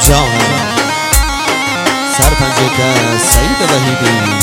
جان سرپنجه سعید وحیدی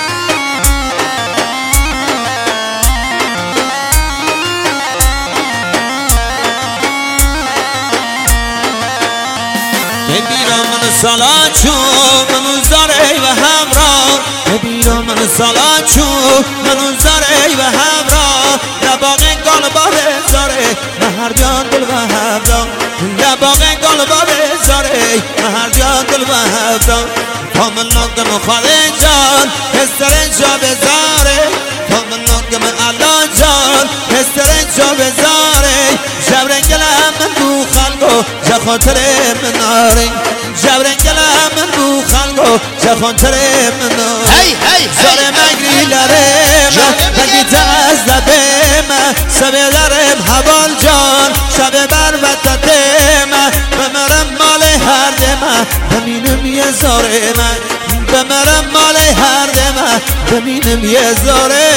ببیرم من سالاتشو منو زاره و همراه ببیرم من سالاتشو منو زاره و همراه لباق قلبا بزاره مهر جان دل و همراه لباق قلبا بزاره مهر جان دل و همراه پامن نگم خاله جان هستر جا بزاره پامن نگم علا جان هستر جا بزاره جبرن گلم من بو خلقو جا خاطر من آره جبرن گلم من بو خلقو جا خاطر من آره زاره مگری لرم بگیت از لبم سبه لرم حوال جان شب بر وطتم بمرم مال هر دم بمینم یه زاره من بمرم مال هر دم بمینم یه زاره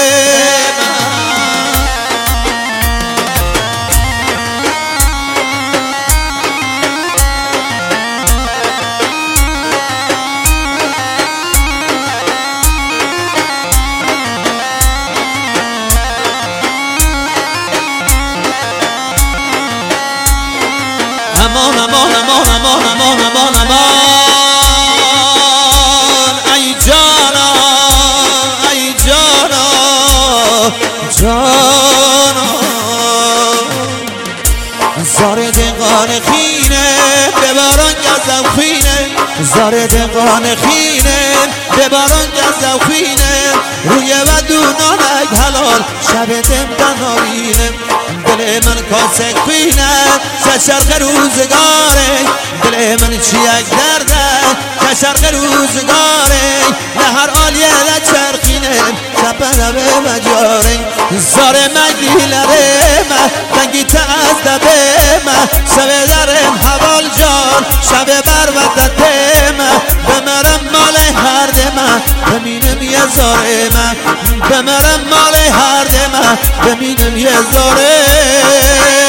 امان امان امان امان امان امان امان ای جانا ای جانا جانا زار دقان خینه بباران گزم خینه زار دقان خینه بباران گزم خینه روی و دونانک حلال شب دم دنارینه دل من کاسک خینه شرق روزگاره دل من چیک درده که شرق روزگاره نهر آلیه لچرخینه شب لبه مجاره زاره مگری لرم تنگیت از دبم سبه درم حوال جان شب بر وطتم بمرم مال هر دم بمینم یه زاره من بمرم مال هر دم بمینم یه زاره